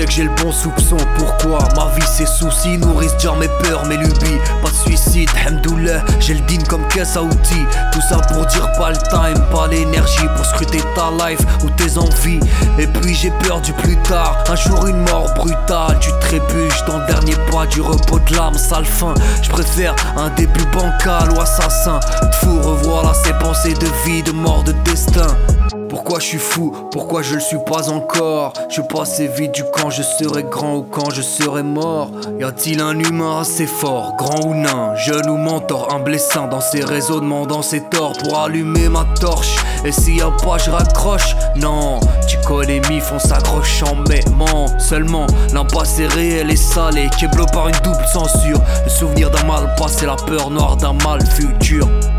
sais que j'ai le bon soupçon. Pourquoi? Ma vie ses soucis nourrissent déjà mes peurs, mes lubies. Pas de suicide, hamdoulah, j'ai le din comme caisse à outils. Tout ça pour dire pas le time, pas l'énergie pour scruter ta life ou tes envies. Et puis j'ai peur du plus tard, un jour une mort brutale. Tu trébuches dans le dernier pas du repos de l'âme, sale fin. Je préfère un début bancal ou assassin. Fou, revoilà ces pensées de vie, de mort, de destin. Pourquoi je suis fou? Pourquoi je le suis pas encore? Je passais vite du quand je serai grand ou quand je serai mort. Y a-t-il un humain assez fort, grand ou nain, jeune ou mentor, un blessant dans ses raisonnements, dans ses torts pour allumer ma torche? Et s'il y a pas je raccroche? Non, tu connais mif, on s'accroche en m'aimant. Seulement, l'impasse est réelle et salée, Keblo par une double censure. Le souvenir d'un mal passé, la peur noire d'un mal futur.